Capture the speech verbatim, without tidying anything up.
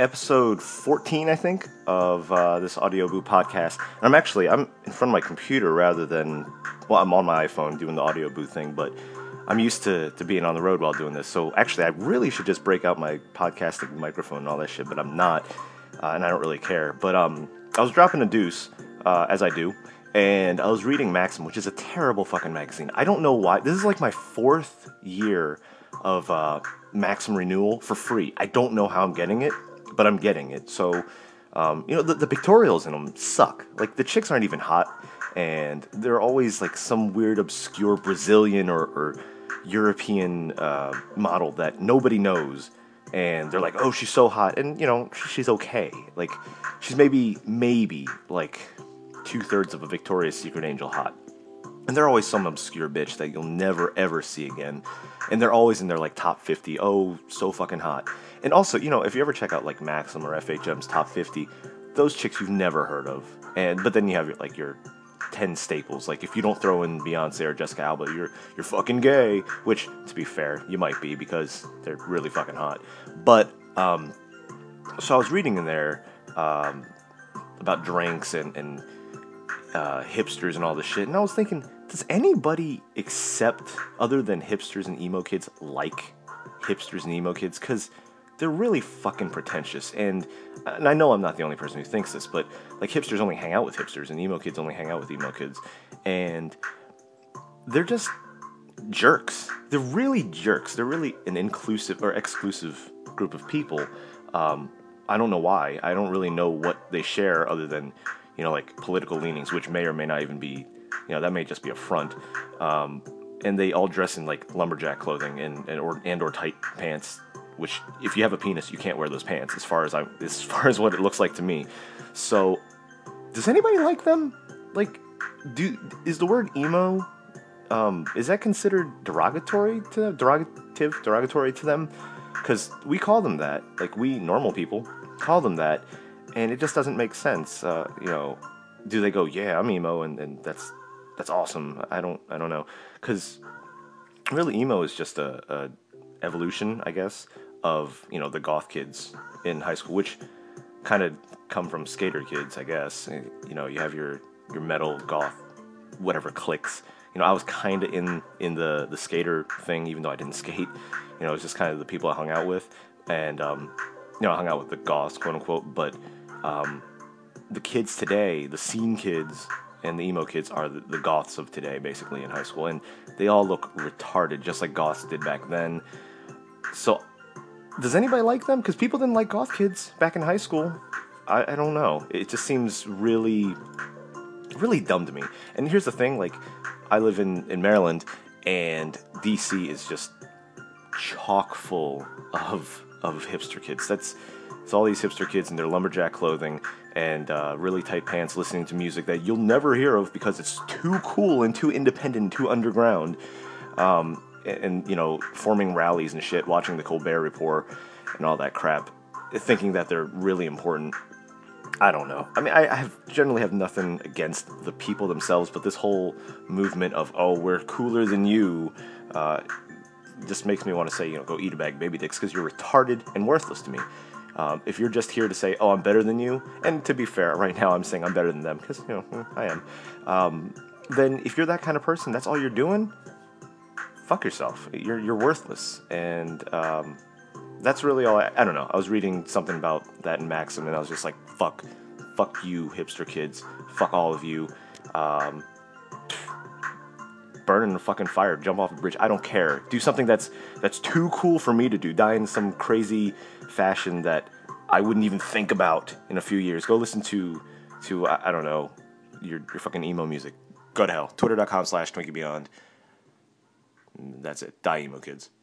episode fourteen, I think, of uh, this Audio Boo podcast. And I'm actually, I'm in front of my computer rather than, well, I'm on my iPhone doing the Audio Boo thing, but I'm used to, to being on the road while doing this. So actually, I really should just break out my podcasting microphone and all that shit, but I'm not, uh, and I don't really care. But um, I was dropping a deuce, uh, as I do, and I was reading Maxim, which is a terrible fucking magazine. I don't know why. This is like my fourth year of uh, Maxim renewal for free. I don't know how I'm getting it, but I'm getting it. So, um, you know, the, the pictorials in them suck. Like, the chicks aren't even hot, and they're always like some weird, obscure Brazilian or, or European uh, model that nobody knows. And they're like, oh, she's so hot. And, you know, she's okay. Like, she's maybe, maybe, like, two-thirds of a Victoria's Secret Angel hot. And they're always some obscure bitch that you'll never, ever see again. And they're always in their, like, top fifty. Oh, so fucking hot. And also, you know, if you ever check out, like, Maxim or F H M's top fifty, those chicks you've never heard of. And But then you have, your, like, your ten staples. Like, if you don't throw in Beyonce or Jessica Alba, you're you're fucking gay. Which, to be fair, you might be because they're really fucking hot. But, um, so I was reading in there um, about drinks and, and uh, hipsters and all this shit, and I was thinking, does anybody except, other than hipsters and emo kids, like hipsters and emo kids? Because they're really fucking pretentious, and and I know I'm not the only person who thinks this, but like hipsters only hang out with hipsters, and emo kids only hang out with emo kids, and they're just jerks. They're really jerks. They're really an inclusive or exclusive group of people. Um, I don't know why. I don't really know what they share other than, you know, like political leanings, which may or may not even be, you know, that may just be a front. Um, and they all dress in like lumberjack clothing and and or and or tight pants. Which, if you have a penis, you can't wear those pants. As far as I, as far as what it looks like to me. So, does anybody like them? Like, do is the word emo? Um, is that considered derogatory to them? Derogative, derogatory to them? Because we call them that. Like, we normal people call them that, and it just doesn't make sense. Uh, you know, do they go, yeah, I'm emo, and, and that's that's awesome? I don't I don't know, because really emo is just a, a evolution, I guess, of, you know, the goth kids in high school, which kind of come from skater kids, I guess. You know, you have your your metal goth whatever cliques. You know, I was kind of in in the the skater thing, even though I didn't skate. You know, it was just kind of the people I hung out with, and um, you know, I hung out with the goths, quote unquote. But um, the kids today, the scene kids and the emo kids, are the, the goths of today, basically, in high school, and they all look retarded, just like goths did back then. So, does anybody like them? Because people didn't like goth kids back in high school. I, I don't know. It just seems really, really dumb to me. And here's the thing, like, I live in, in Maryland, and D C is just chock full of of hipster kids. That's it's all these hipster kids in their lumberjack clothing and uh, really tight pants, listening to music that you'll never hear of because it's too cool and too independent and too underground. Um, and, and, you know, forming rallies and shit, watching the Colbert Report and all that crap, thinking that they're really important. I don't know. I mean, I, I have generally have nothing against the people themselves, but this whole movement of, oh, we're cooler than you, uh, just makes me want to say, you know, go eat a bag of baby dicks, because you're retarded and worthless to me. Um, if you're just here to say, oh, I'm better than you, and to be fair, right now I'm saying I'm better than them, because, you know, I am, um, then if you're that kind of person, that's all you're doing, fuck yourself. You're you're worthless. And um, that's really all I, I don't know. I was reading something about that in Maxim, and I was just like, fuck. Fuck you, hipster kids. Fuck all of you. Um, burn in the fucking fire. Jump off a bridge. I don't care. Do something that's that's too cool for me to do. Die in some crazy fashion that I wouldn't even think about in a few years. Go listen to, to I, I don't know, your your fucking emo music. Go to hell. Twitter.com slash TwinkieBeyond. That's it. Die emo kids.